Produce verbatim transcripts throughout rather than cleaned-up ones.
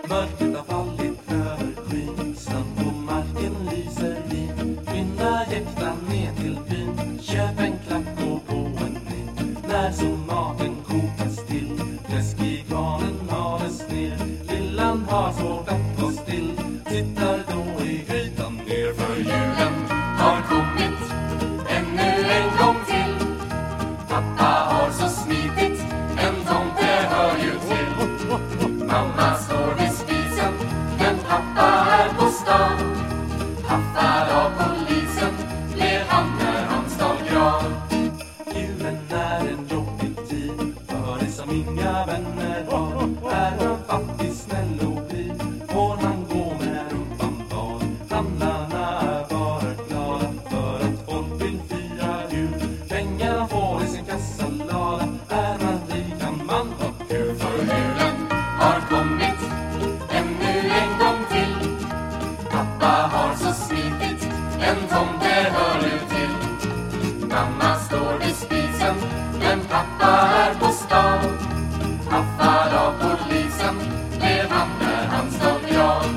Mörkret har fallit över skyn, snön på marken lyser vin. Skynda jäkta ner till byn, köp en klack och på en ny. När så maten kokas till, fläsk i kranen hales ner. Lillan har svårt att gå still, tittar då i grytan ner. För julen har kommit ännu en gång till. Pappa har så smidigt, en tomte hör ju till. Mamma står vid spisen, men pappa är på stan. Haffar av polisen, blev han när han stal gran. Julen är en jobbig tid, för det som inga vänner har. Är han fattig, snäll och blid, får han gå med rumpan bar. Handlarna är bara glada för att folk vill fira jul. Pengarna får i sin kassalada, är man rik kan man ha kul. För julen har kommit ännu en gång till. Pappa har så smidigt, en tomte hör ju till. Mamma står vid spisen, men pappa är på stan. Haffar av polisen, blev han när han stal gran.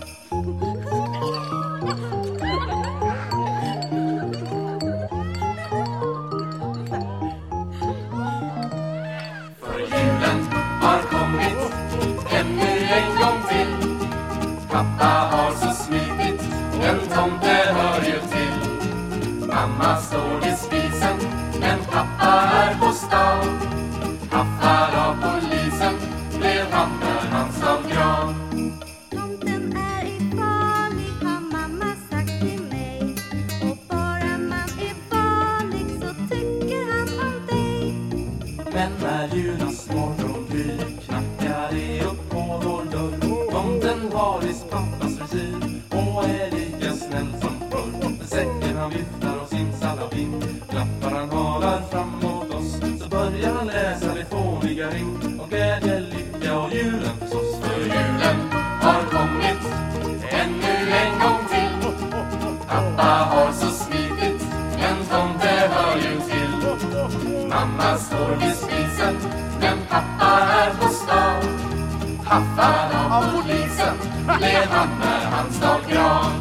För julen har kommit ännu en gång till. Pappa har så smidigt, en tomte hör ju till. Mamma står vid spisen, men pappa är på stan. Haffar av polisen, blev han när han stal gran. Tomten är i farlig, har mamma sagt till mig. Och bara man är farlig så tycker han om dig. Men när julens morgon gryr, knackar det upp på vår dörr. Tomten har i pappas frisyr och är lika snäll som förr. Med säcken han viftar och sin salabin, klappar han halar fram mot oss. Så börjar han läsa det fåniga ring och glädje, lycka och julen förstås. För julen har kommit ännu en gång till. Pappa har så smidigt, en tomte hör ju till. Mamma står vid spisen, men pappa är på stan. Haffar av polisen, blev han när han stal gran.